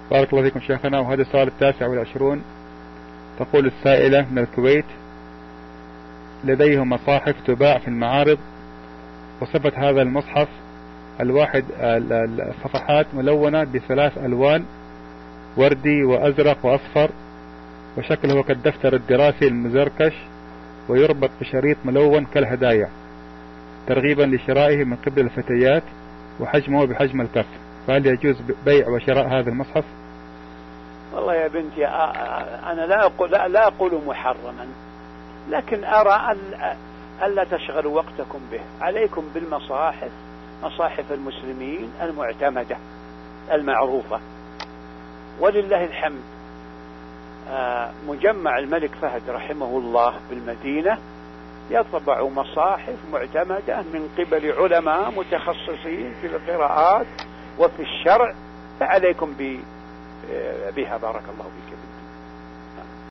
بارك الله فيكم شيخنا. وهذا السؤال 29. تقول السائلة من الكويت: لديهم مصاحف تباع في المعارض، وصفة هذا المصحف الواحد الصفحات ملونة ب3 ألوان: وردي وأزرق وأصفر، وشكله كالدفتر الدراسي المزركش، ويربط بشريط ملون كالهدايا، ترغيبا لشرائه من قبل الفتيات، وحجمه بحجم الكف، فهل يجوز بيع وشراء هذا المصحف؟ والله يا بنتي أنا لا أقول محرما، لكن أرى ألا تشغلوا وقتكم به. عليكم بالمصاحف، مصاحف المسلمين المعتمدة المعروفة، ولله الحمد. مجمع الملك فهد رحمه الله بالمدينة يطبع مصاحف معتمدة من قبل علماء متخصصين في القراءات وفي الشرع، فعليكم بها. بارك الله فيك.